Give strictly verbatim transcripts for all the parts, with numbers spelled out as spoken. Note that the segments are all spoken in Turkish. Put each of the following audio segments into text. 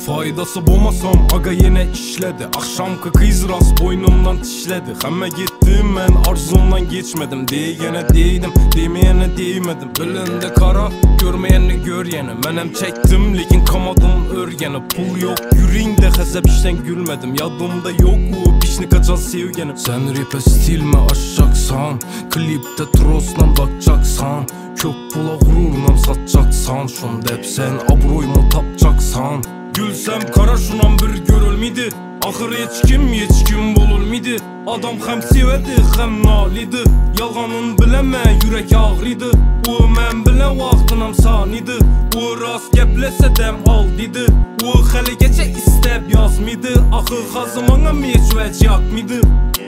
Faydası bulmasam aga yine işledi. Akşamki kız rast boynumdan tişledi. Hemme gittim ben arzumdan geçmedim. Diyene değdim, demeyene değmedim. Ölünde kara, görmeyeni gör yeni. Menem çektim lekin kamadım örgeni. Pul yok yüreğinde hesap işten gülmedim. Yadımda yok o pişni kaçan sevgenim. Sen rap'e stil mi aşacaksan, klipte troslan bakacaksan, köp pula gururunam satacaksan, şunda hep sen abroyumu tapacaksan. Gülsem kara şunan bir görülmedi. Ahır hiç kim hiç kim bululmedi. Adam hem sevedi hem nalidi. Yalganın bileme yürek ağrıydı. O men bile vaxtınam saniydi. O rast geplese dem al dedi. O hali geçe istep yazmıydı. Ahır hazımana meç vec yakmıydı.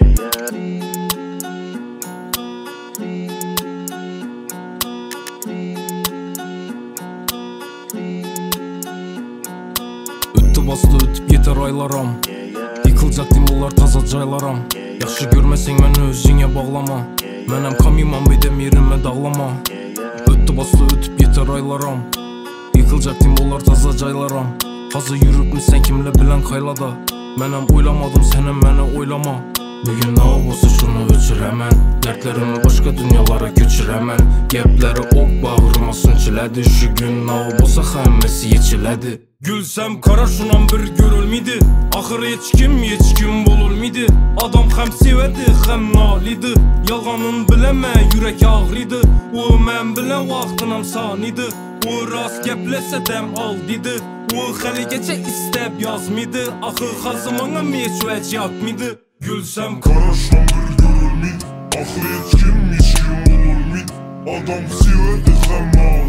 Bastı ötüp yeter aylaram. Yıkılacak dimullar taza caylaram. Yaxşı görmesen məni özüne bağlama. Mənem kamimam bedem yerime dağlama. Öttü bastı ötüp yeter aylaram. Yıkılacak dimullar taza caylaram. Hazır yürüp mü sen kimle bilen kaylada. Mənem oylamadım senem məni oylama. Bugün ne olsa şunu öçür hemen. Dertlerimi başka dünyalara göçür hemen. Gepleri ok bağrıma sünçilədi. Şu gün ne olsa həmmesi yeçilədi. Gülsem kara şunan bir görülmedi. Ahır hiç kim hiç kim bululmedi. Adam hem sevedi hem nalidi. Yalganın bileme yürek ağrıydı. O men bile vaxtınam saniydi. O rast geplese dem al dedi. O hali geçe istep yazmıydı. Ahır hazımana meç vec yakmıydı. Gülsem kara şunan bir görülmedi. Ahır hiç kim hiç kim bululmedi. Adam sevedi hem nalidi.